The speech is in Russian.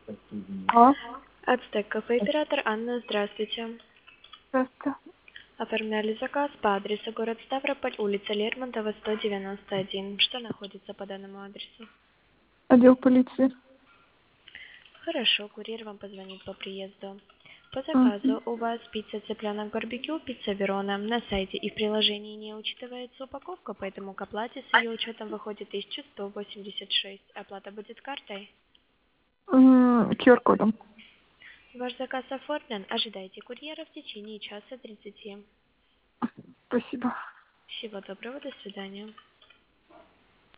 Алло, Ацтек кафе оператор Анна, здравствуйте. здравствуйте. Оформляли заказ по адресу город Ставрополь, улица Лермонтова, 191. Что находится по данному адресу? Отдел полиции. Хорошо, курьер вам позвонит по приезду. По Мгм. заказу у вас пицца цыпленок барбекю, пицца Верона. На сайте и в приложении не учитывается упаковка, поэтому к оплате с ее учетом выходит 1186. Оплата будет картой. QR-кодом. Ваш заказ оформлен. Ожидайте курьера в течение часа 30. Спасибо. Всего доброго, до свидания.